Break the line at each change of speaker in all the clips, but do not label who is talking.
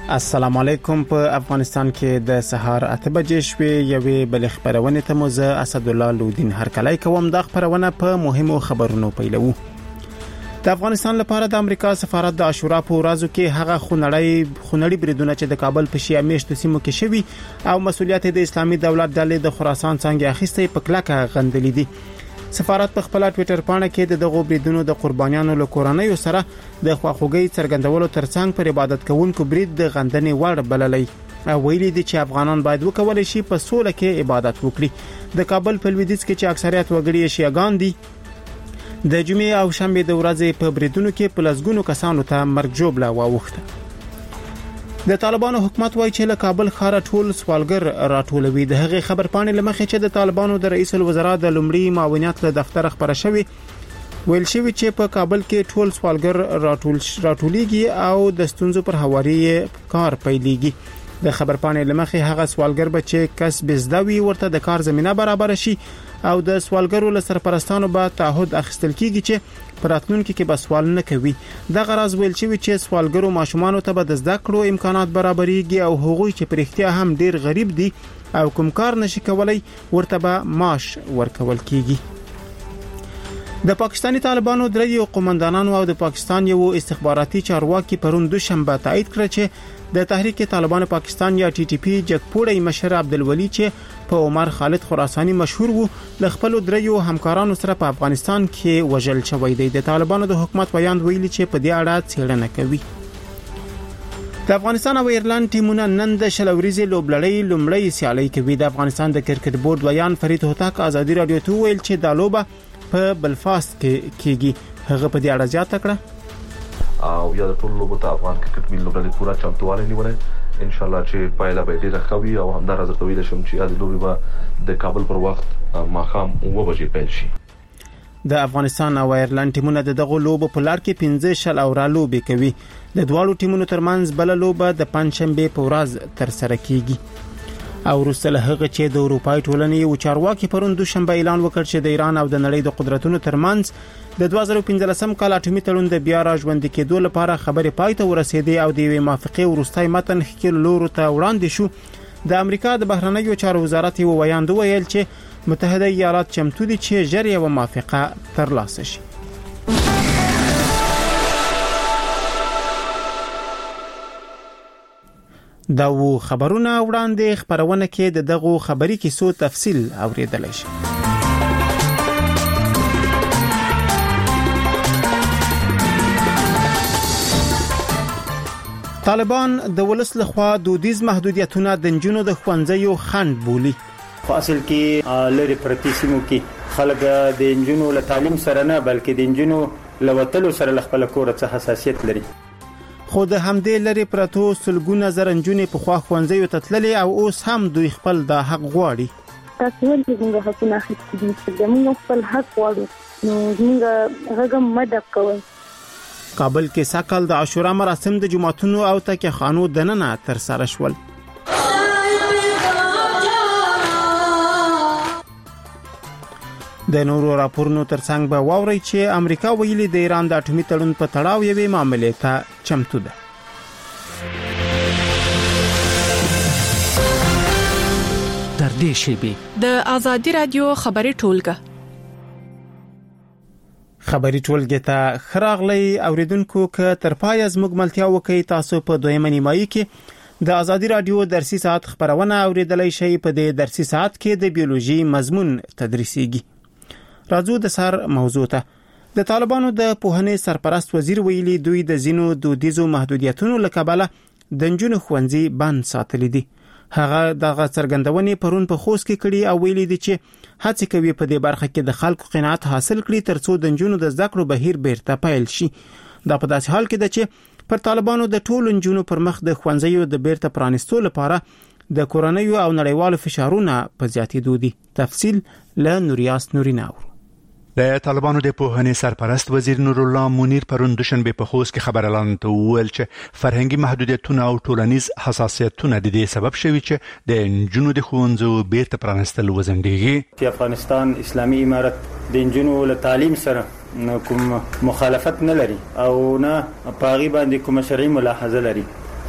السلام علیکم. په افغانستان کې د سهار 8 بجې شوې یوې بل خبرونه ته موزه اسد الله لودین هرکلی کوم. د خبرونه په مهمو خبرونو پیلو. د افغانستان لپاره د امریکا سفارت د عاشورا په ورځو کې هغه خونړی بریدونه چې د کابل په شیعه میشتو سیمو کې شوي او مسولیت د اسلامي دولت ډلې د خراسان څنګه اخیستې په کلکه غندلې دي. سفارت په خپل ټوئیټر پاڼه کې د دغو بریدونو د قربانیانو له کورنۍ سره د خواخوږي څرګندولو ترڅنګ پر عبادت کوونکو برید د غندنې وړ بللې او ویلي دي چې افغانان باید وکولای شي په سوله کې عبادت وکړي. د کابل په لویدیځ کې چې اکثریت وګړي شیعاګان دي د جمعې او شنبه د ورځې په بریدونو کې په لسګونو کسانو ته مرګ ژوبله واوښته. د طالبانو حکومت وایي چې له کابل ښار ټول سوالګر راټولوي. د هغې خبر پاڼې لمخې چې د طالبانو د رئیس الوزرا د لومړي معاونیت له دفتر خبره شوی ویل شوی چې په کابل کې ټول سوالګر راټولېږي او د ستونزو پر هواري کار پیلېږي. د خبر پاڼې لمخې هغه سوالګر به چې کسب زده وي ورته د کار زمينه برابر شي او د سوالګرو له سرپرستانو به تعهد اخیستل کیږي چې پراتلونکو کې به سوال نه کوي. د غرض ویل شوی چې سوالګرو ماشومان ته به د زده کړو امکانات برابرېږي او هغوی چې پر اختیار هم ډیر غریب دي او کوم کار نشي کولای ورته به معاش ورکول کیږي. د پاکستاني طالبانو درې قومندانانو او د پاکستان یو استخباراتي چارواکي پرون دوشنبه تایید کړ چې د تحریک طالبان پاکستان یا ټي ټي پی جګپوړی مشر عبدالولي چې په عمر خالد خراساني مشهور وو ل خپل درې همکارانو سره په افغانستان کې وژل شوی دی. د طالبانو د حکومت بیان ویلي چې په دې اړه څېړنه کوي. د افغانستان او ایرلند ټیمونه نن د شلوريزي لوبلړۍ لومړی سیالي کوي. د افغانستان د کرکټ بورډ بیان فرید هوتک ازادي رادیو ته ویل چې د لوبه په بلفاست کې کیږي. هغه په دې اړه زیاته کړه
او یا د ټول لوبو ته افغان کرکټ ملي لوبډلې پورا چمتووالی نیولې ان شاء الله چې پایله به ډیره ښه وي او همدار زه تویل شم چې د لوبې به د کابل پر وخت ماښام 9 بجې پیل شي.
د افغانستان او ایرلند ټیمونه دغه لوبو په لار کې 15 شل او را لوبې کوي. د دواړو ټیمونو ترمنځ بل لوبه د پنځشنبه په ورځ تر سره کیږي. او وروسته له هغه چې د اروپای ټولنې او چارواکي پرون دوشنبه اعلان وکړ چې د ایران او د نړۍ د قدرتونو ترمنځ د 2015 کال اټومي تړون د بیا راژوندي کېدو لپاره خبرې پای ته ورسېدې او د یوې موافقې ورستای متن خکل لورو ته وړاندې شو. د امریکا د بهرنیو چارو وزارت یو ویاند ویل چې متحده ایالات چمتو دي چې ژر یو موافقه ترلاسه شي. دا و خبرونه وړاندې خبرونه کې د دغه خبري کیسو تفصیل اوریدل شي. طالبان د ولس لخوا دودیز محدودیتونه د نجونو د ښوونځیو خنډ بولي.
په اصل کې لری پرتی سیمو کې خلک د نجونو له تعلیم سره نه بلکې د نجونو لوتلو سره خپل کور څخه حساسیت لري.
خو د همدې لري پرتو سلګونه زره نجونې په خوا ښوونځیو ته تللې او اوس هم دوی خپل د حق غواړي.
تاسو ولې موږ حقونه اخیستي دي؟ موږ خپل حق غواړو نو موږ هغه مدد کوو.
کابل کې ساکل د عاشورا مراسم د جمعتونو او تکه خانو دننه تر سره شول. د نورو راپورونو ترڅنګ به واوري چې امریکا ویلي د ایران د اټومي تړون په تړاو یوې معاملې ته چمتو ده.
تر دې شیبې
د ازادي رادیو خبري ټولګه
خبري ټولګه ته خراغلي اوریدونکو ک تر پای از مګملتیا وکي. تاسو په دویمه نیمایي کې د ازادي رادیو درسي ساعت خبرونه اوریدلای شئ. په دې درسي ساعت کې د بیولوژي مضمون تدریسيږي. راځو د سر موضوع ته. د طالبانو د پوهنې سرپرست وزیر ویلي دوی د زینو دودیزو محدودیتونو لکبله د نجونو ښوونځي بند ساتلي دي. هغه دغه څرګندونې پرون په خوست کې کړي او ویلي دي چې هڅه کوي په دې برخه کې د خلکو قناعت حاصل کړي ترڅو د نجونو د زده کړو بهیر بیرته پیل شي. دا په داسې حال کې ده چې پر طالبانو د ټولو نجونو پر مخ د ښوونځیو د بیرته پرانستو لپاره د کورنیو او نړیوالو فشارونو په زیاتېدو دي. تفصیل له نوریاس نوریناو.
د طالبانو د پوهنې سرپرست وزیر نور الله منیر پرون دوشنبه په خوست کې خبر اعلان ته ویل چې فرهنګي محدودیتونه او ټولنیز حساسیتونه د دې سبب شوي چې د نجونو د ښوونځیو بیرته پرانستل وزندېږي.
په افغانستان اسلامي امارت د نجونو له تعلیم سره کوم مخالفت نه لري او نه پاغي باندې کوم شرعي ملاحظه لري.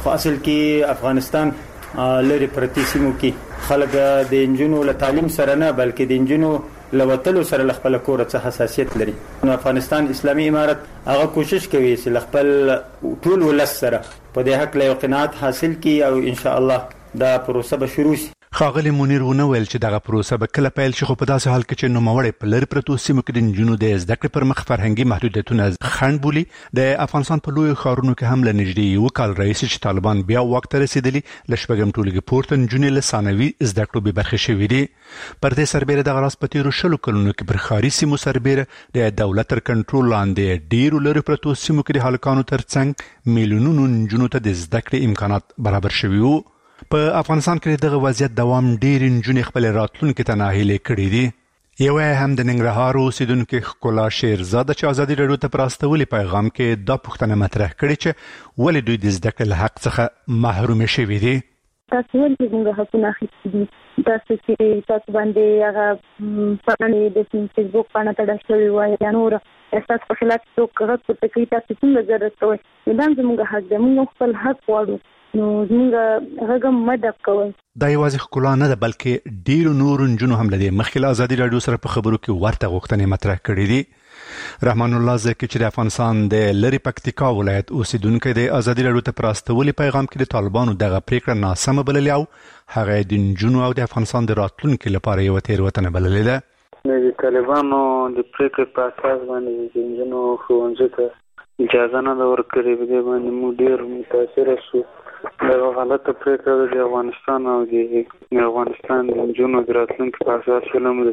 خو اصل کې افغانستان لري پرتی سیمو کې خلک د انجونو له تعلیم سره نه بلکې د انجونو لوتلو سره خپل کور څخه حساسیت لري. نو افغانستان اسلامي امارت هغه کوشش کوي چې خپل ټول ولس سره په دې حق له قناعت حاصل کړي او ان شاء الله دا پروسه به شروع شي.
خاغلی منیر ونه ویل چې دغه پروسه به کله پیل شي، خو په داسې حال کې چې نوموړی په لرې پرتو سیمو کې د نجونو د زده کړې پر مخ فرهنګي محدودیتونه خنډ بولي. د افغانستان په لویو ښارونو کې هم له نږدې یو کال راهیسې چې طالبان بیا واک ته رسېدلي، له شپږم ټولګي پورته نجونې له ثانوي زده کړو بې برخې شوي دي. پر دې سربیره دغه راز په تېرو 20 کلونو کې پر ښاري سیمو سربیره د دولت تر کنټرول لاندې ډېرو لرې پرتو سیمو کې د هلکانو ترڅنګ میلیونونو نجونو ته د زده کړې امکانات برابر شوي وو. په افغانستان کې دغه وضعیت دوام ډېر نجونې خپل راتلونکي ته ناهیلې کړي دي. یو هم د ننګرهار اوسیدونکو ښکلا شیرزاده چې ازادي راډیو ته پر استولي پیغام کې دا پوښتنه مطرح کړې چې ولې دوی د زده کړې له حق څخه محروم شوي دي.
تاسو ولې موږ حقونه اخیستي دي؟ تاسو چې تاسو باندې هغه پاڼې د فیسبوک پاڼه تړل شوې وای یا نور احساس په خلاف څوک غږ پورته کوي، تاسو څنګه ضرورت کوئ؟ دا زموږ حق دی، موږ خپل حق غواړو، نو موږ هغه مدد کوو.
دا یوازې ښکلا نه ده بلکې ډیرو نورو نجونو هم لدې مخکې له ازادي راډیو سره په خبرو کې ورته غوښتنې مطرح کړې دي. رحمان الله زکی چې د افغانستان د لری پکتیکا ولایت اوسیدونکو د ازادي راډیو ته پراستولي پیغام کې د طالبانو دغه پریکړه ناسمه بللې او هغه د نجونو او د افغانستان د راتلونکو لپاره یو تېروتنه بللې ده.
د طالبانو د پریکړې په اساس باندې د نجونو ښوونځي ته اجازه نه ورکړې، په دې باندې موږ ډېر متاثر شو. دا غلطه پریکړه د افغانستان او د افغانستان د نجونو د راتلونکي په اساس فلم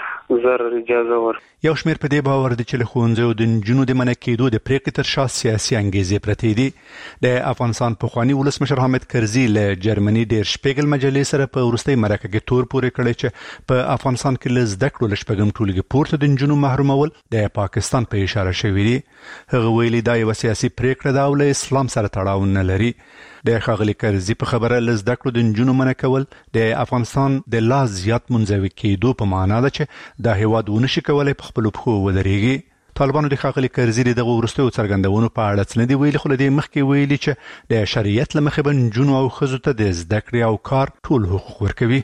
زر اجازه ور.
یو شمېر په دې باور دي چې له ښوونځیو د نجونو د منع کېدو د پریکړې تر شا سیاسي انګیزې پرتې دي. د افغانستان پخواني ولسمشر حامد کرزي له جرمني ډیر شپیګل مجلې سره په وروستۍ مرکه کې تور پورې کړی چې په افغانستان کې له زده کړو له شپږم ټولګي پورته د نجونو محرومول د پاکستان په اشاره شوي دي. هغه ویلي دا یوه سیاسي پریکړه ده او له اسلام سره تړاو نه لري. د ښاغلي کرزي په خبره له زده کړو د نجونو منع کول د افغانستان د لا زیات منزوي کېدو په معنا ده چې دا هیواد ونشي کولی په خپلو پښو ودرېږي. طالبانو د ښاغلي کرزي دغه وروستیو څرګندونو په اړه څه نه دي ویلي، خو له دې مخکې ویلي چې د شریعت له مخې به نجونو او ښځو ته د زده کړې او کار ټول حقوق ورکوي.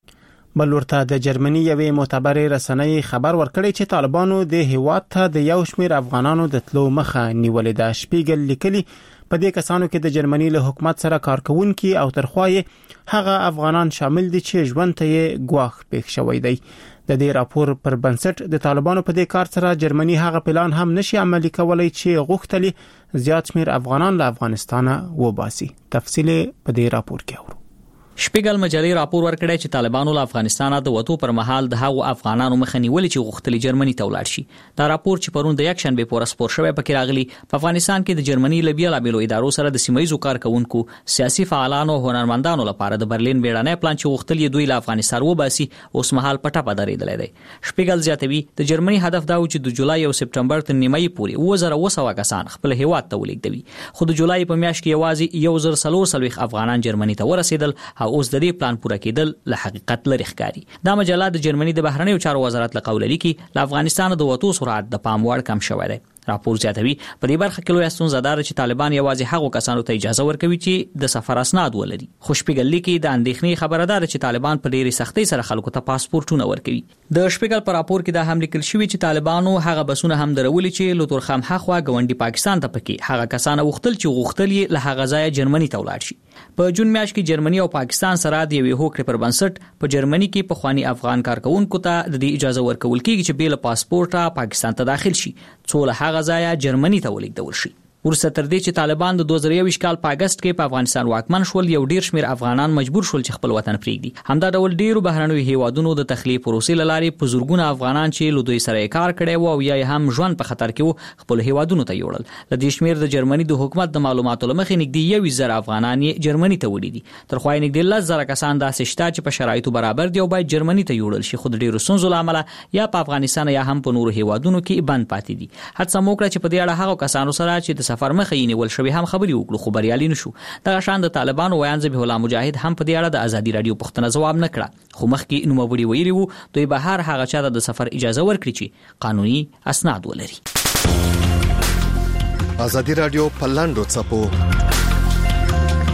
بل ورته د جرمني یوې معتبرې رسنۍ خبر ورکړی چې طالبانو د هیواد ته د یو شمېر افغانانو د تلو مخه نیولې ده. شپیګل لیکلي په دې کسانو کې د جرمني له حکومت سره کارکونکي او ترخوای هغه افغانان شامل دي چې ژوند ته یې ګواښ پېښ شوی دی. د دې راپور پر بنسټ د طالبانو په دې کار سره جرمني هغه پلان هم نشي عملي کولای چې غوښتلي زیات شمېر افغانان له افغانستانه وباسي. تفصیل په دې راپور کې اورو.
شپیګل مجلې راپور ورکړی چې طالبانو له افغانستانه د وټو پر مهال د هغو افغانانو مخه نیولې چې غوښتل جرمني ته ولاړ شي. دا راپور چې پرون د یک شنبه پورې سپور شوی پکې راغلی په افغانستان کې د جرمني له بیلابېلو ادارو سره د سیمایي کارکونکو، سیاسي فعالانو او هنرمندانو لپاره د برلین بیړنی پلان چې غوښتل یې دوی له افغانستان وباسي اوس مهال پټه پدارېدلې دی. شپیګل زیاتوي د جرمني هدف دا و چې د جولای او سپټمبر تر نیمایي پورې 2200 کسان خپل هیواد ته ولېږدوي، خو د جولای په میاشت کې یوازې 1440 افغانان جرمني ته ورسېدل او اوس د دې پلان پوره کېدل له حقیقت لري ښکاري. دا مجله د جرمني د بهرنیو چارو وزارت له قوله لیکي له افغانستان د وټو سرعت د پام وړ کم شوی دی. راپور زیاتوي په دې برخه کې لوی ستونزه ده چې طالبان یوازې هغو کسانو ته اجازه ورکوي چې د سفر اسناد ولري. خو شپیګل لیکي د اندېښنې خبره ده چې طالبان په ډېرې سختۍ سره خلکو ته پاسپورتونه ورکوي. د شپیګل په راپور کې دا هم لیکل شوی چې طالبانو هغه بسونه هم درولي چې له تورخم هخوا ګاونډي پاکستان ته پکې هغه کسان غوښتل چې غوښتل یې له هغه ځایه جرمني ته ولاړ شي. په جون میاشت کې جرمني او پاکستان سره د یوې هوکړې پر بنسټ په جرمني کې پخوانی افغان کارکونکو ته د دې اجازه ورکول کېږي چې بې له پاسپورټه پاکستان ته داخل شي څو له هغه ځایه جرمني ته ولېږدول شي. ورسته تر دې چې طالبان د 2021 کال په اگست کې په افغانستان واکمن شول، یو ډیر شمیر افغانان مجبور شول چې خپل وطن پرېږدي. همدا ډول ډیرو بهرنیو هیوادونو د تخلیه پروسې لارې په زورګونه افغانان چې له دوی سره کار کړي وو او یا هم ژوند په خطر کې وو خپل هیوادونو ته یوړل. له دې شمیر د جرمني د حکومت د معلوماتو لمخې نږدې 1,000 افغانان یې جرمني ته ولیدي. تر خو یې نږدې 10,000 کسان داسې شته چې په شرایطو برابر دي او باید جرمني ته یوړل شي، خو د ډیرو ستونزو له امله یا په افغانستان یا هم په نورو هیوادونو کې بند پاتې دي. هڅه موکړه چې په دې اړه هغو کسانو سره چې د سفر مخه یې نیول شوی هم خبري وکړو، خو بریالي نشو. دغه شان د طالبانو ویان ذبیح الله مجاهد هم په دې اړه د ازادي رادیو پوښتنه ځواب نه کړه، خو مخکې نوموړي ویلي وو دوی به هر هغه چا د سفر اجازه ورکړي چې قانوني اسناد ولري.
ازادي رادیو په لاندو څپو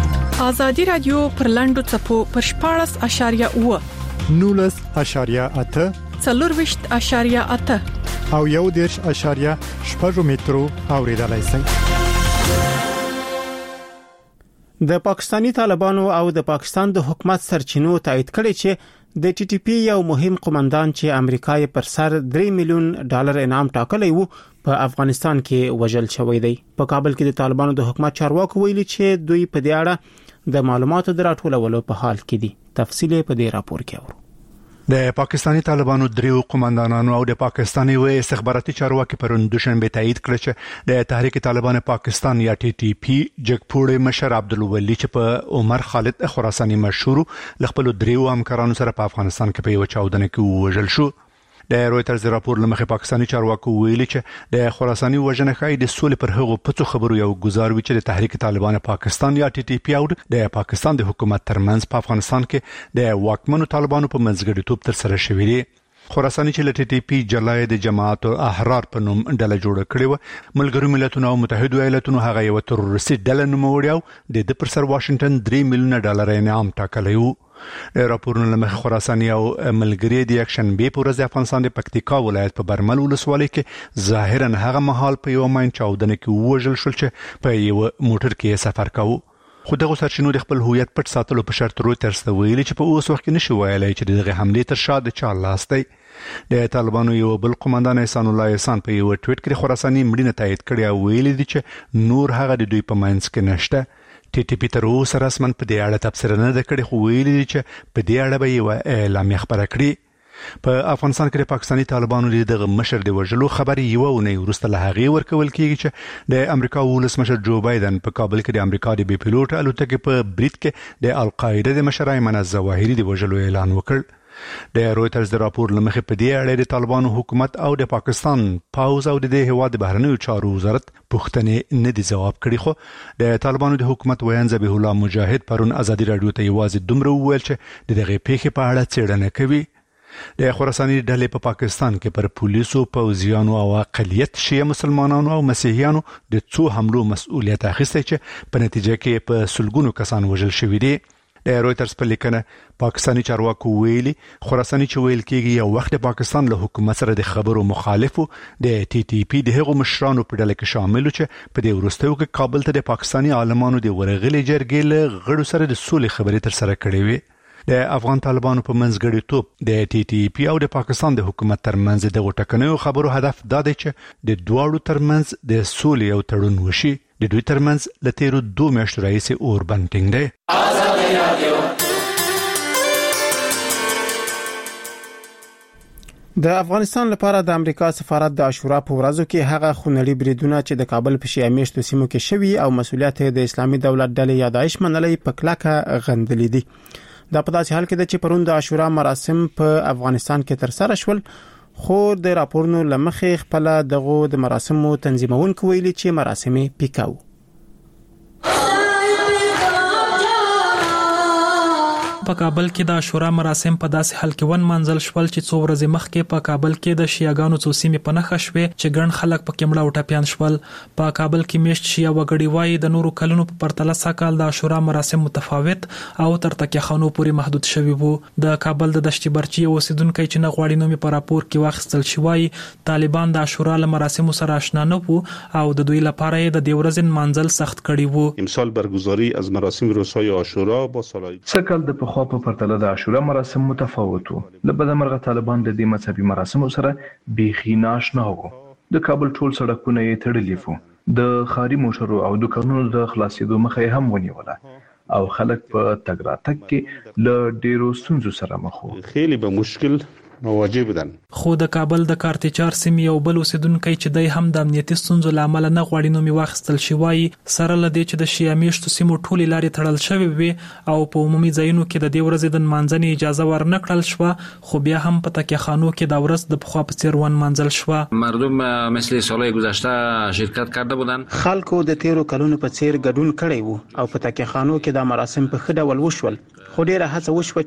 ازادي رادیو پر لنډو چپو پر 14.8
19.8
4.8
او 1.8 مترو اوریدلای شئ.
د پاکستانی طالبانو او د پاکستان د حکومت سرچینو تایید کړي چې د ټي ټي پی یو مهم قومندان چې امریکا یې پر سر $3 ملیون انعام ټاکلی وو په افغانستان کې وژل شوی دی. په کابل کې د طالبانو د حکومت چارواکو ویلي چې دوی په دې اړه د معلوماتو د راټولولو په حال کې دي. تفصیل په دې راپور کې اورو.
د پاکستانی طالبانو دریو قومندانانو او د پاکستاني و استخباراتي چارواکي پرون دوشنبه تایید کړ چې د تحریک طالبان پاکستان یا ټي ټي پی جګپوړې مشر عبدالولي چې په عمر خالد خراساني مشهور لخپل دریو همکارانو سره په افغانستان کې په یو چاودنه کې وژل شو. د رويټرز راپور لمخې پاکستاني چارواکو ویلي چې د خراساني وژنه خای د سولې پر هغو پڅو خبرو یو گزار وی چې د تحریک طالبان پاکستان یا ټي ټي پی او د پاکستان د حکومت ترمنځ په افغانستان کې د واکمنو طالبانو په منځګړیتوب تر سره شوی دی. خراساني چې ټي ټي پی جلای د جماعت احرار په نوم ډله جوړه کړې و، ملګرو ملتونو او متحده ایالاتونو هغه یو تروریستي ډله نوموړی د پر سر واشنگټن $3 ملیون انعام ټاکلی وو. راپورونه لمخ خراساني او ملګری د اکشن بي پورز افغانستان د پکتیکا ولایت په برمل ولسوالۍ کې ظاهرا هغه مهال په یو ماین چاودنه کې وژل شول چې په یو موټر کې سفر کاوه. خو دغه سرچینو د خپل هویت پټ ساتلو په شرط رويټرز ته ویلي چې په اوس وخت کې نشي ویلای چې دغه حمله تر شا د چا لاس دی. د طالبانو یو بل قومندان احسان الله احسان په یو ټویټ کې خراساني مړینه تایید کړی او ویلي دي چې نور هغه د دوی په منځ کې نشته. ټي ټي پی تر اوسه رسمن په دې اړه تبصره نه ده کړې، خو ویلي دي چې په دې اړه به یو اعلامیه خبره کړي. په افغانستان کې د پاکستاني طالبانو دغه مشر د وژلو خبري یو نه ورسته له هغه ورکول کیږي چې د امریکا ولسمشر جو بایدن په کابل کې د امریکا د بي پيلوټ الوتکې په بریټ کې د القاعده د مشر ایمن الظواهري د وژلو اعلان وکړ. د رويټرز د راپور لمخې په دې اړه د طالبانو حکومت او د پاکستان پاوز او د هواد بهرنیو چارو وزارت پوښتنې نه دي جواب کړي. خو د طالبانو د حکومت ویان ذبیح الله مجاهد پرون ازادي رادیو ته یوازې دومره وویل چې دغه پیښې په اړه څېړنه کوي. د خراساني ډلې په پاکستان کې پر پولیسو، پوځیانو او اقلیت شیعه مسلمانانو او مسیحیانو د څو حملو مسؤلیت اخیستی چې په نتیجه کې په سلګونو کسان وژل شوي دي. د رويټرز په لیکنه پاکستاني چارواکو ویلي خراساني چې ویل کېږي یو وخت د پاکستان له حکومت سره د خبرو مخالفو د ټي ټي پی د هغو مشرانو په ډله کې شامل چې په دې وروستیو کې کابل ته د پاکستاني عالمانو د ورغلي جرګې له غړو سره د سولې خبرې تر سره کړې وي. د افغان طالبانو په منځګړیتوب د ټي ټي پی او د پاکستان د حکومت ترمنځ د ټکنیو خبرو هدف دا دی چې د دواړو ترمنځ د سولې او تړون وشي. د دوی ترمنځ له تیرو 2 میاشتو راهیسې اور بند ټینګ دی.
د افغانستان لپاره د امریکا سفارت د عاشورا په ورځو کې هغه خونړي بریدونه چې د کابل په شیعه میشتو سیمو کې شوي او مسؤلیت د اسلامي دولت ډلې یا داعش منلې په کلکه غندلې دي. دا په داسې حال کې چې پرون د عاشورا مراسم په افغانستان کې تر سره شول، خو د راپورونو لمخې خپل دغه د مراسمو تنظیمونکو ویلي چې مراسم پیکاو.
په کابل کې د عاشورا مراسم په داسې حال کې ون منځل شول چې څو ورځې مخکې په کابل کې د شیعاګانو څو سیمې په نښه شوې چې ګڼ خلک پکې مړه او ټپيان شول. په کابل کې میشت شیعه وګړي وایي د نورو کلونو په پرتله سکهال د عاشورا مراسم متفاوت او تر تکیه خانو پورې محدود شوي وو. د کابل د دشتي برچي اوسیدونکو چې نه غواړي نوم په راپور کې واخیستل شوی، طالبان د عاشورا له مراسمو سره آشنا نه وو او د دوی لپاره د دې ورځې منځل سخت کړي وو.
امسال برگزاری از مراسم روزهای عاشورا با سالهای
سکهال د خو په پرتله د عاشورا مراسم متفاوت وو. لبد مرغه طالبان د دې مذهبي مراسمو سره بیخي ناشنا وو. د کابل ټول سړکونه یې تړلي وو. د خاري موټرو او دکانونو د خلاصېدو مخه هم ونیوله او خلک په تګ راتګ کې له ډیرو ستونزو سره مخ وو.
خیلی به مشکل مواجه بدن.
خو د کابل د کارتچار سیمې یو بل اوسیدونکو چې دای هم د امنیتي ستونزو لامل نه غواړي نوم واخیستل شوی، سره لدې چې د شیعه میشتو سیمو ټولې لارې تړل شوې وي او په عمومي ځایونو کې د دې ورځې د منځنۍ اجازه ورنکړل شو، خو بیا هم په تکیه خانو کې د ورځ د پخوا په څیر ون منځل شو.
مردم مثل سالهای گذشته شرکت کرده بودن.
خلکو د تیرو کلونو په څیر ګډون کړی وو او په تکیه خانو کې د مراسم په خډه ول وشول، خو ډیره هڅه وشوه چې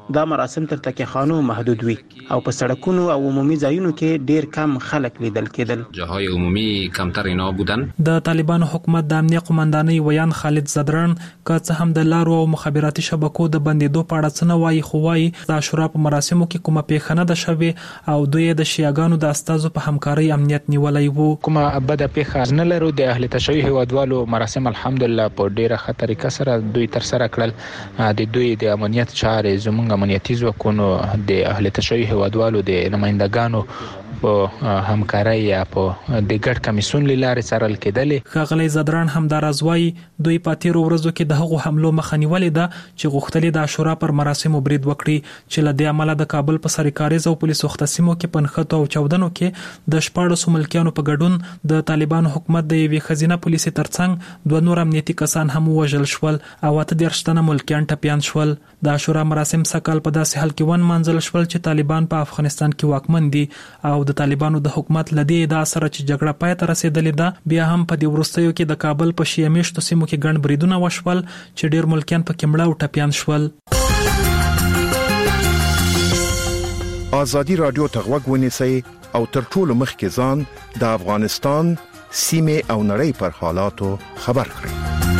دا مراسم تر تکیهخانو محدود وي او په سړکونو او عمومي ځایونو کې ډیر کم خلک لیدل کېدل.
جاهای عمومی کمتر اینا بودن.
د طالبانو حکومت د امنیه قومندانۍ ویان خالد زدران که څه هم د لارو او مخابراتي شبکو د بندیدو په اړه څه نه وایي، خو وایي د عاشورا په مراسمو کې کومه پیښه نه ده شوې او دوی د شیعاګانو د استازو په همکارۍ امنیت نیولای وو.
کومه بده پیښه نه لرو. د اهل تشیع هیوادوالو مراسم الحمدلله په ډیره ښه طریقه سره دوی تر سره کړل. د دوی د امنیت چارې زموږ امنیتي ځواکونو د اهل تشیع هیوادوالو د نمائندګانو په همکارۍ یا په د ګډ کمیسیون لارې سره کېدلې.
ښاغلی زدران هم دا راز وایي دوی په تیرو ورځو کې د هغو حملو مخه نیولې ده چې غوښتلې د عاشورا پر مراسمو برید وکړي چې له دې امله د کابل په سرکاریز او پولیسو مختصمو کې په نښتو او چاودنو کې د 14 ملکیانو په ګډون د طالبانو حکومت د یوې ښځینه پولیسې ترڅنګ 2 نور امنیتي کسان هم ووژل شول او 38 تنه ملکیان ټپیان شول. د عاشورا مراسم سکهال په داسې حال کې ونمانځل شول چې طالبان په افغانستان کې واکمن دي او د طالبانو د حکومت لدی ادعا سره چې جګړه پای ته رسیدلې ده، بیا هم په دې وروستیو کې د کابل په شیعه میشتو سیمو کې ګڼ بریدونه وشول چې ډیر ملکیان پکې مړه او ټپیان شول.
ازادي رادیو ته غوږ ونیسئ او تر ټولو مخکې ځان د افغانستان سیمې او نړۍ پر حالاتو خبر کړئ.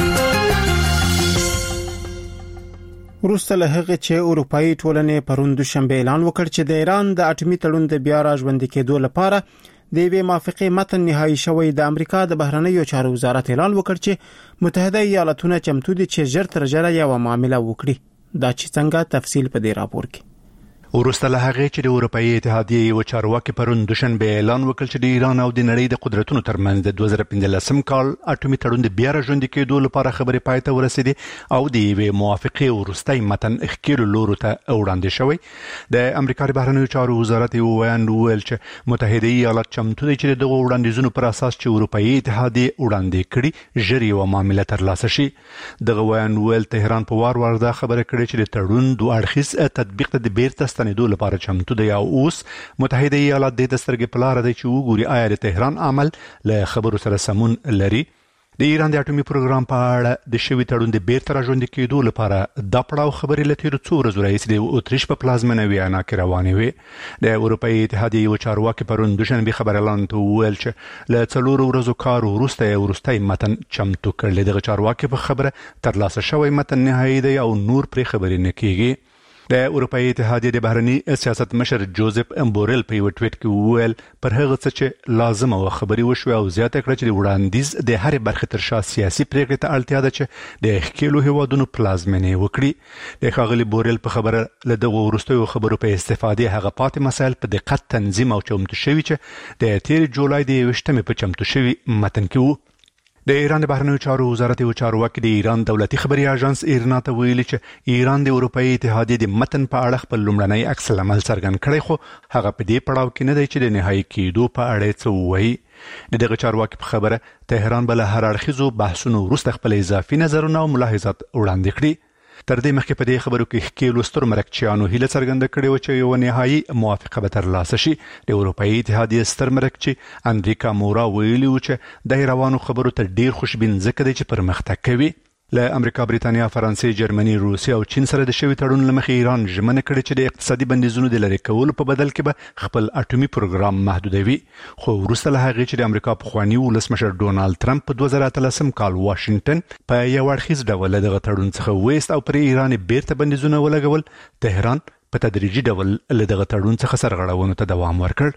وروسته له هغه چې اروپאי ټولنې پرون دوشنبه اعلان وکړ چې د ایران د اټومي تړون د بیا راژوندي کېدو لپاره د یوې موافقې متن نهایی شوی، د امریکا د بهرنیو چارو وزارت اعلان وکړ چې متحده ایالاتونه چمتو دي چې ژر تر ژره یو معامله وکړي. دا چې څنګه تفصیل په دې راپور کې.
ورسته له هغه چې د اروپאי اتحادیې یو چارواکي پرون دوشنبه اعلان وکړ چې د ایران او د نړۍ د قدرتونو ترمنځ د 2015 کال اټومي تړون د بیا راژوندي کېدو لپاره خبرې پای ته ورسېدې او د یوې موافقې وروستۍ متن ښکېلو لورو ته وړاندې شوی. د امریکا د بهرنیو چارو وزارت وویل چې متحده ایالات چمتو دي چې دغه وړاندیزونو پر اساس چې اروپאי اتحادیې وړاندې کړي ژر یو معامله ترلاسه شي. دغه ویل تهران په وار دا خبره کړې چې د تړون دوه اړخیز تطبیق ته د بیرته ستنېدو لپاره چمتو دی او اوس متحده ایالات د سترګې په لار دی چې وګوري آیا د تهران عمل له خبرو سره سمون لري. د ایران د اټومي پروګرام په اړه د شوی تړون د بیرته راژوندي کېدو لپاره د پړاو خبرې لته څو ورځې راځي د اتریش په پلازمینه ویانا کې روانې وي. د اروپאי اتحادیې یو چارواکي پرون دوشنبه خبر اعلان ویل چې له 4 ورځو کار وروسته متن چمتو کړل. دغه چارواکي په خبره ترلاسه شوی متن نهایی دی او نور پر خبرې نه کیږي. د اروپאי اتحادیې د بهرنی سیاست مشر جوزف امبورل په یو ټویټ کې وویل پر هغه څه چې لازم او خبري وشو او زیاته کړ چې د وړاندیز د هرې برخې تر شا سیاسي پریکړې ته اړتیا ده چې د ښکېلو هیوادونو پلازمینه وکړي. د ښاغلي بورل په خبره له دغه وروستیو خبرو په استفاده هغه پاتې مسایل په دقت تنظیم او چمتو شوی چې د 13 جولای د 28 په چمتو شوی متن کې وو. د ایران د بهرنیو چارو وزارت یو چارواکي د ایران دولتي خبري اژانس ایرنا ته ویلي چې ایران د اروپאי اتحادیې د متن په اړه خپل لومړنی عکس العمل څرګند کړی، خو هغه په دې پړاو کې نه دی چې د نهایی کېدو په اړه څه وایي. د دغه چارواکي په خبره تهران بل هر اړخیزو بحثونو وروسته خپل اضافي نظرونه او ملاحظات وړاندې کړي. تر دې مخکې په دې خبرو کې ښکېلو ستر مرکچیانو هیله څرګنده کړې و چې یو نهایی موافقه به ترلاسه شي. د اروپאי اتحادیې ستر مرکچی اندریکا مورا ویلي و چې د روانو خبرو ته ډیر خوشبین ځکه دی چې پرمختګ کوي. له امریکا، بریتانیا، فرانسې، جرمني، روسیا او چین سره د شوی تړون لمخې ایران ژمنه کړې چې د اقتصادي بندیزونو د لری کولو په بدل کې به خپل اټومي پروګرام محدودوي. خو وروسته له هغه چې د امریکا پخوانی ولسمشر ډونالد ټرمپ په 2013 کال واشنگټن په یو اړخیز ډول دغه تړون څخه وېست او پر ایران بیرته بندیزونه ولګول، تهران په تدریجي ډول له دغه تړون څخه سرغړونو ته دوام ورکړ.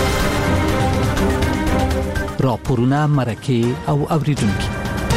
راپورونه مرکه او اوریدونکو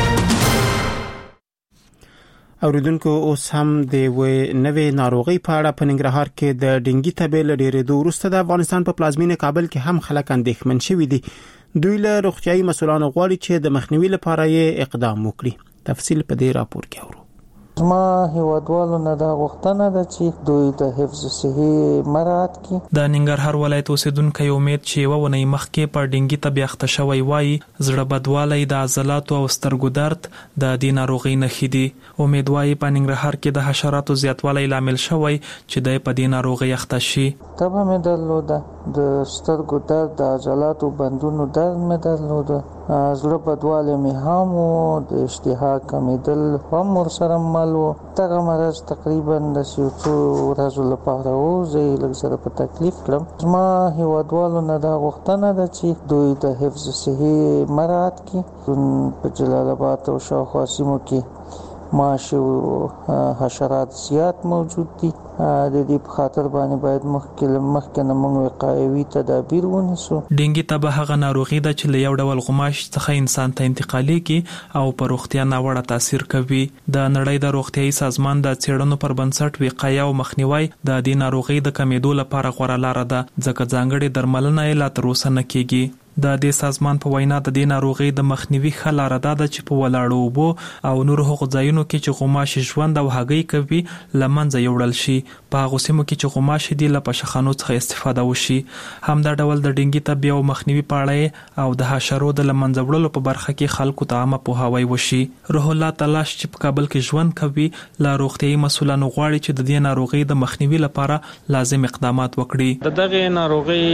اوریدونکو اوس هم د نوې ناروغي په اړه په ننګرهار کې د ډنګي تبې له ډېرېدو وروسته د افغانستان په پلازمینه کابل کې هم خلک اندېښمن شوي دي. دوی له روغتیايي مسؤلانو غواړي چې د مخنیوي لپاره یې اقدام وکړي. تفصیل په دې راپور کې اورو.
ما هیوادوالو نه دا غوښتنه ده چې دوی د حفظ صحي مراعات کړي.
د ننګرهار ولایت اوسیدونکو امید چې ونی مخکې په ډنګي تبې اخته شوی وای، زړه بدوالی، د عضلاتو او سترګو درد د دې ناروغۍ نښې دي. امید وايي په ننګرهار کې د حشراتو زیاتوالی لامل شوی چې د په دې ناروغۍ اخته شي.
تبه مې درلوده د سترګو درد، د عضلاتو بندونو درد مې درلود، زړه بدوالی مې هم و، د اشتها کمیدل هم ورسره مل و. دغه مرض تقریبا د یو څو ورځو لپاره و، زه یې لږ زره په تکلیف کړم. زما هیوادوالو نه دا غوښتنه ده چې دوی د حفظ صحي مراعات کړي. په جلال آباد او شاوخوا سیمو کې ماشي او حشرات زیات موجود دي. د دې په خاطر باندې باید مخکې نه موږ وقایوي تدابیر ونیسو.
ډینګي تبه هغه ناروغي ده چې له یو ډول غماش څخه انسان ته انتقالېږي او پر روغتیا ناوړه تاثیر کوي. د نړۍ د روغتیايي سازمان د څېړنو پر بنسټ وقایه او مخنیوي د دې ناروغي د کمېدو لپاره غوره لاره ده، ځکه ځانګړې درملنه یې لا تر اوسه نه کېږي. د دې سازمان په وینا د دې ناروغي د مخنیوي ښه لاره ده چې په ولاړو اوبو او نور هغو ځایونو کې چې غوماشي ژوند او هګۍ کوي له منځه یوړل شي. په هغو سیمو کې چې غوماشي دي له پشخانو څخه استفاده وشي. همدا ډول د ډینګي تبې او مخنیوي په اړه او د حشرو د له منځه وړلو په برخه کې خلکو ته عامه پوهاوی وشي. روح الله تلاش چې په کابل کې ژوند کوي له روغتیايي مسؤلانو غواړي چې د دې ناروغي د مخنیوي لپاره لازم اقدامات وکړي.
د دغه ناروغي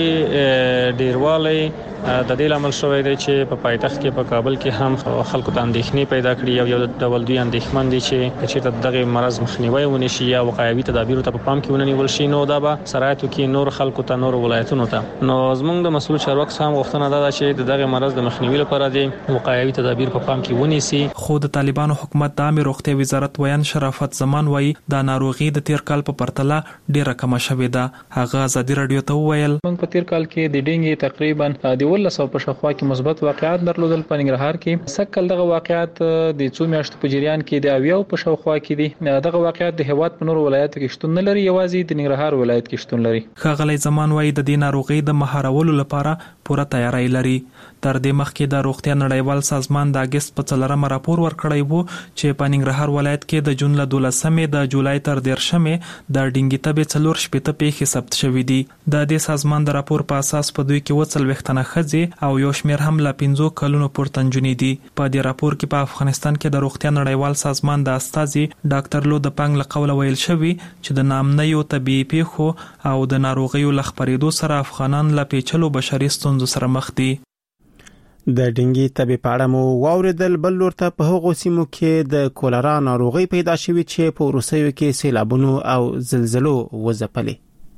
ډیروالی د دې لامل شوی دی چې په پایتخت کې په کابل کې هم خلکو ته اندېښنې پیدا کړي. یو ډول دوی اندېښمن دي چې دغه مرض مخنیوي ونشي یا وقایوي تدابیر ته په پام کې ونیول شي، نو دا به سرایتو کې نور خلکو ته، نور ولایتونو ته. نو زموږ د مسؤل چارواکو هم غوښتنه ده چې دغه مرض د مخنیوي لپاره د وقایوي تدابیر په پام کې ونیسي.
خو د طالبانو حکومت د عامه روغتیا وزارت ویان شرافت زمان وایي دا ناروغي د تیر کال په پرتله ډیره کمه شوې ده. هغه ازادي رادیو ته وویل
موږ په تیر کال کې د ډینګي تقریبا د 1900 په شاوخوا کې مثبت واقعات درلودل. په ننګرهار کې سکل دغه واقعات د څو میاشتو په جریان کې د اویاو په شاوخوا کې دي. دغه واقعات د هیواد په نور ولایتو کې شتون نه لري، یوازې د ننګرهار ولایت کې شتون لري.
ښاغلی زمان وایي د دې ناروغي د مهارولو لپاره پوره تیاری لري. تر دې مخکې د روغتیا نړیوال سازمان د اگست په 4 راپور ورکړی وو چې په ننګرهار ولایت کې د جون له 12 د جولای تر 13 د ډینګي تبې 4 شپېته پیښې ثبت شوې دي. د دې سازمان د راپور په اساس په دوی کې 40 تنه ښځې او یو شمېر هم له 15 کلونو پورته نجونې دي. په دې راپور کې په افغانستان کې د روغتیا نړیوال سازمان د استازي ډاکټر لو د پنګ له قوله ویل شوی چې د نامنیو طبيعي پیښو او د ناروغیو له خپرېدو سره افغانان له پیچلو بشري ستونزو سره مخ دي.
د ډینګي تبې په اړه مو واوریدل. بل لورته په هغو سیمو کې د کولرا ناروغي پیدا شوې چې په روسیو کې سیلابونو او زلزلو وځپلې.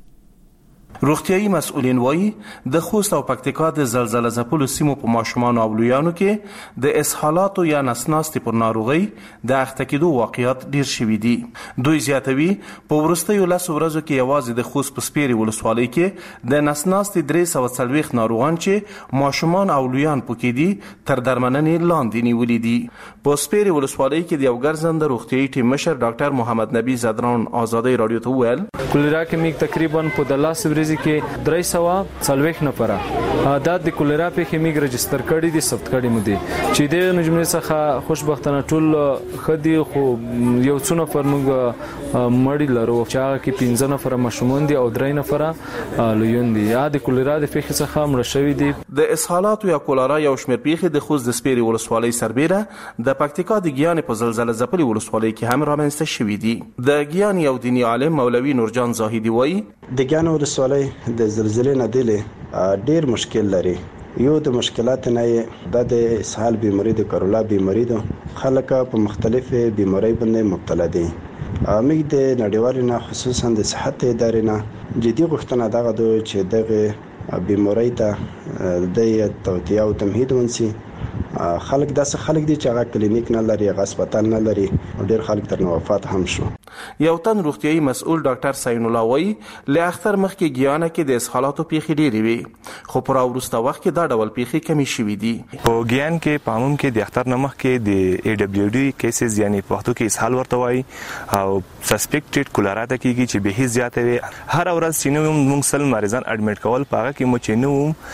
روغتیايي مسؤلین وایي د خوست او پکتیکا د زلزلې ځپلو سیمو په ماشومان او لویانو کې د اسهالات یا نسناستي پر ناروغي د اخته کېدو واقعیت ډیر شوي دي. دوی زیاتوي په ورستیو 10 ورځو کې یوازې د خوست په سپیري ولسوالۍ کې د نسناستي 340 ناروغان چې ماشومان او لویان پکې دي تر درملنې لاندې نیولې دي. په سپیري ولسوالۍ کې د یو ګرځنده روغتیايي ټیم مشر ډاکټر محمد نبی زدران آزادۍ رادیو ته وویل
کولرا کې میګ تقریبا په 10 ورځې کې 340 نفره دا د کولرا په کې میګ رجستر کړي دي، ثبت کړي مو دي چې د نجمه څخه خوشبختانه ټول خدي خو یو څو نفر موږ مړی لرو چې هغه کې 15 نفر ماشومان دي او 3 نفر لویون دي. یا د کولرا د پیښې څخه مړ شوی دي.
د اسهالات یا کولرا یو شمېر پیښې د خوست د سپیري ولسوالۍ سربېره د پکتیکا د ګیان په زلزلې ځپلې ولسوالۍ کې هم رامنځته شوې دي. د ګیان یو دینی عالم مولوي نورجان زاهدي وایي
د ګیان ولسوالۍ د زلزلې نه دلې ډیر مشکل لري. یو د مشکلات نه د اسهال بیماری د کرولا بیماری ده، خلک په مختلفه بیماری باندې مبتلا دي. موږ د نړیوالو نه خصوصا د صحت ادارې نه جدي غوښتنه دغه ده چې دغه بیماری ته د توطیه او تمهید ونسي. خلک داسې خلک دي چې هغه کلینیک نه لري، هغه هسپتال نه لري، ډیر خلک تر وفات هم شو.
یو تن روغتیايي مسؤل ډاکټر سعین الله وایي له اختر مخکې ګیانه کې د اسهالاتو پیښې ډېرې وي، خو پر وروسته وخت کې دا ډول پیښې کمی شوې دي.
په ګیان کې په عموم کې د اختر نه مخکې د ای ډبلیو ډي کیسز یعنی په وختو کې اسهال ورته وایي او سسپیکټډ کولرا ته کېږي چې به هیڅ زیاته وي. هر ورځ چې موږ سل مریضان اډمیټ کول پاغه کې مو چې نو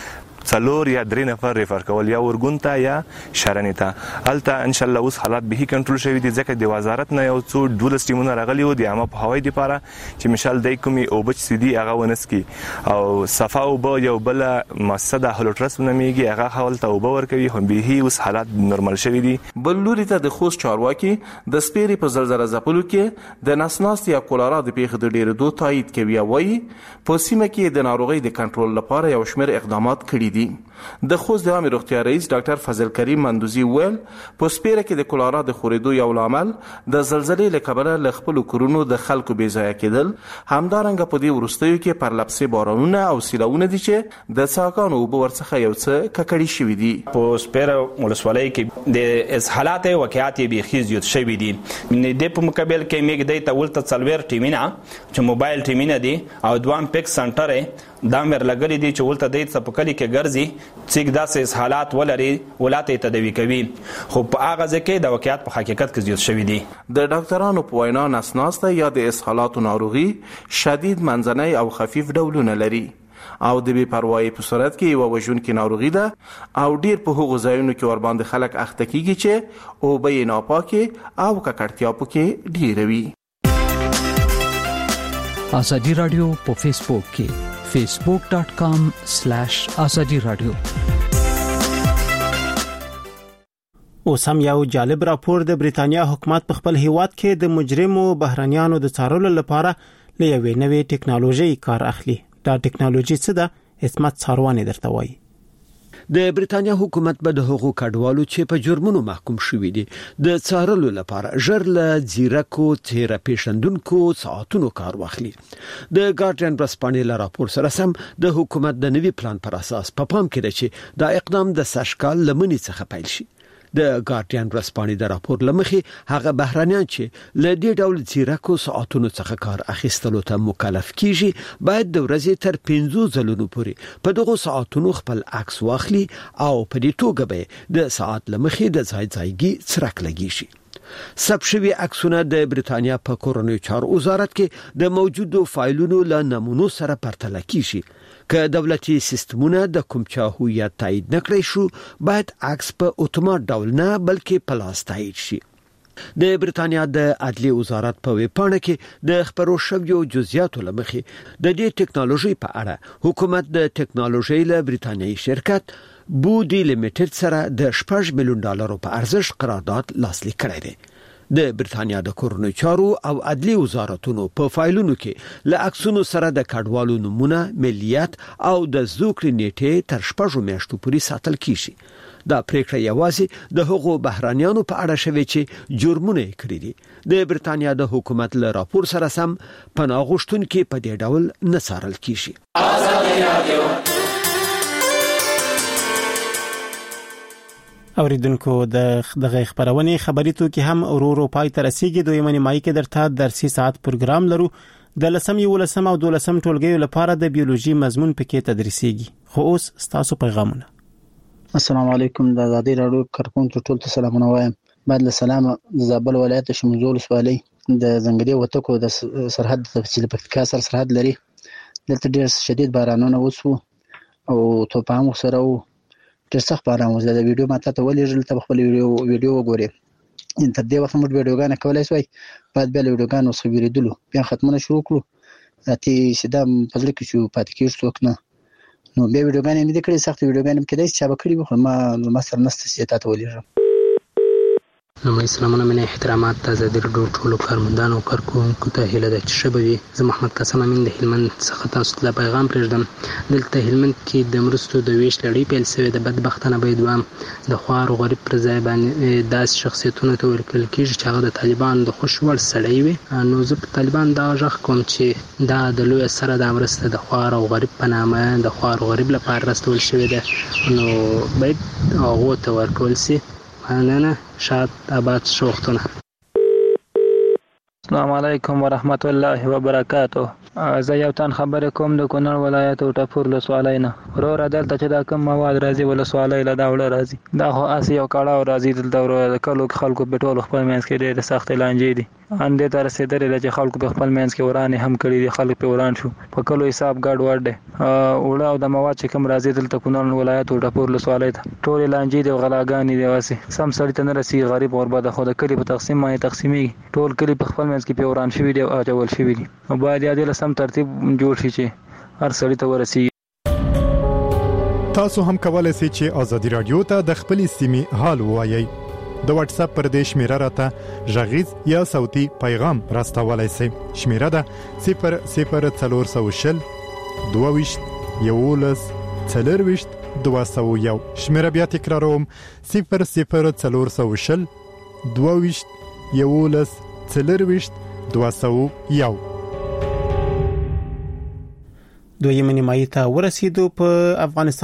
څلور یا 3 نفر ریفر کول یا ورګون ته یا شرنی ته الته ان شاء الله اوس حالات به کنټرول شوی دي ځکه د وزارت نه یو څو 12 ټیمونه راغلي وو د عامه په هوایي لپاره چې مثال دای کومي او بچ سیدي هغه ونسکی او صفا او به یو بل مؤسسه د هلوټرس نومېږي هغه حواله او به ورکوي هم به اوس حالات نورمال شوی دي.
بل لوري ته د خوست چارواکي د سپيري په زلزلہ ځپلو کې د نسناست یا کولرا د پیښې د ډیرېدو تایید کوي او وايي په سیمه کې د ناروغي د کنټرول لپاره یو شمېر اقدامات کړي دي. د خوست د عامه روغتیا رئیس ډاکټر فضل کریم مندوزي ویل په سپيره کې د کولرا د خورېدو یو لامل د زلزلې له کبله له خپل کورونو د خلکو بې ځای کېدل همدارنګه په دې ورستیو کې پرلپسې بارانونه او سیلاونه دي چې د څاګانو اوبه ورڅخه یو څه ککړې شوي دي.
په سپيره ولسوالۍ کې د اسهالات واقعیت بیخي زیات شوي دي. د په مقابل کې میګ دی ته ولته څلور ټیمونه چې موبایل ټیمونه دي او دوام پیک سنټر دا مر لګري دي چې ولته د څپکلي کې ګرځي چې داسې حالات ولري ولاته تدوي کوي خو په هغه ځکه د واقعیت په حقیقت کې زیات شوی دي.
د ډاکټرانو په وینا نسناسته یا د اسهالاتو ناروغي شدید منځنۍ او خفیف ډولونه لري او د بې پروايي په صورت کې یو وژونکې ناروغي ده او ډیر په هغو ځایونو کې ور باندې خلک اخته کیږي چې اوبه یې ناپاکه او ککړتیا پکې ډیره وي.
ازادي رادیو په فیسبوک کې facebook.com/azadi radio.
اوس هم یو جالب راپور د بریتانیا حکومت په خپل هیواد کې د مجرمو بهرانيانو د څارلو لپاره لوي نوې ټکنالوژي کار اخلي. دا ټکنالوژي څه ده؟ اسمت څارواني درته وایي.
د بریتانیا حکومت به د حقوقو کډوالو چې په جرمونو محکوم شوي دي د څارلو لپاره ژر له ځیرکو تیر پیښندونکو ساعتونو کار واخلي. د ګارډین رسپانې له راپور سره سم د حکومت د نوي پلان پر اساس په پام کې ده چې دا اقدام د سشکال لمنې څخه پیل شي. د ګارډین رسپانې د راپور لمخې هغه بهرانيان چې له دې ډول ځیرکو ساعتونو څخه کار اخیستلو ته مکلف کیږي باید د ورځې تر 15 ځلونو پورې په دغه ساعتونو خپل عکس واخلي او په دې توګه به د ساعت لمخې د ځایګي څرک لګي شي. ثبت شوی عکسونه د بریتانیا په کورنیو چارو وزارت کې د موجودو فایلونو له نمونو سره پرتله کیږي. که دولتي سیستمونه د کوم چا هویت تایید نکړي شو باید عکس په اتومات ډول نه بلکې په لاس تایید شي. د بریتانیا د عدلي وزارت په ویبپاڼه کې د خبرو شویو جزئیاتو لمخې د دې ټکنالوژي په اړه حکومت د ټکنالوژي له بریتانیایی شرکت بودی لیمیټډ سره د $6 میلیون په ارزښت قرارداد لاسلیک کړی دی. د بریتانیا د کورنیو چارو او عدلي وزارتونو په فایلونو کې له عکسونو سره د کډوالو نمونه، ملیت او د زوکړې نیټه تر 6 میاشتو پورې ساتل کیږي. دا پریکړه یوازې د هغو بهرانيانو په اړه شوی چې جرمونه کړی دي. د بریتانیا د حکومت له راپور سره سم پناه غوښتونکو په دې ډول نه څارل کیږي. ازادي رادیو
اوریدونکو دغه خبرونه خبري تو کې هم اورورو پای تر رسیدي دوی منی مای کې درته درسي ساعت پروګرام لرو د لسم یو لسم او دولسم ټولګیو لپاره د بیولوژي مضمون پکې تدریسيږي. خو اوس تاسو پیغامونه.
السلام علیکم د آزادي رادیو کارکونکو ټول ته سلامونه وایم. بعد له سلام د زابل ولایت شمزول سوالي د زنګري وټکو د سرحد تفصیل پکتیکا سرحد لري. دلته ډېر شدید بارانونه وسو او توپان سره ډېر سخت باران وزه. د ویډیو ماته ته ولېږل ته خپل ویډیو وګورئ. ان تر دې وخت موږ ویډیوګان کولای شوي بعد بیا ویډیوګان اوس ویریدلو بیا ختمونه شروع کړو ته سیده په ځل کې شو پاتې کېږي څوک نه نو بیا ویډیوګان نه دي کړې سخت ویډیوګان کې دای چې به کړی خو ما سره نست سیته ته ولېږم.
نو سلامونه منه احترامات ته زدر ټولو کارمندانو او کارکونکو ته هیله ده چې شبوي. زه محمد قاسم امین د هلمند څخه تاسو ته پیغام پرېږدم. دلته هلمند کې د مرستو د ویش لړۍ پیل شوې ده. بدبختانه باید وام د خوار او غریب پر ځای باندې داس شخصیتونو ته ورکل کېږي چې هغه د طالبان د خوشوړ سړی وي. نو زه په طالبان دا ژغ کوم چې دا د لوی سره د مرسته د خوار او غریب په نامه د خوار او غریب لپاره راستول شوې ده. نو باید هغه ته ورکول شي. نه شاد آباد شوختونه.
السلام علیکم ورحمت الله وبرکاته.
زه یو تن خبرې کوم د کونړ ولایت او ټاپور ولسوالۍ نه. ورور دلته چې دا کوم مواد راځي ولسوالۍ له دا وړه راځي. دا خو اسی یو کاړه راځي دلته ور کلو خلکو په ټول خپل مینس کې ډېر سخت لانجې دي. ان دې تر رسیدلې چې خلکو په خپل مینس کې ورانه هم کړی دي. خلک په وران شو. په کلو حساب ګډ وډ وړه او د مواد چې کوم راځي دلته کونړ ولایت او ټاپور ولسوالۍ ته ټول لانجې دي غلاګانې دي. واسي سم سړی ته نه رسي غریب غربا د خو د کلی په تقسیم باندې تقسیمي ټول کلی په خپل مینس کې په وران شوی دي او اچول شوی دي. باید یاد لسم ترتیب جوړ شي چې هر سړی ته ورسي.
تاسو هم کولای شئ چې ازادي رادیو ته د خپل سیمې حال وایي. د واتس اپ پر دې شمیره راته ژغیز یا صوتي پیغام راستولای شئ. شمیره ده 00420 22 11 40 201. شمیره بیا تکراروم 00420 22 11 40 201.
دویمه نیمایي ته ورسېدو. په افغانستان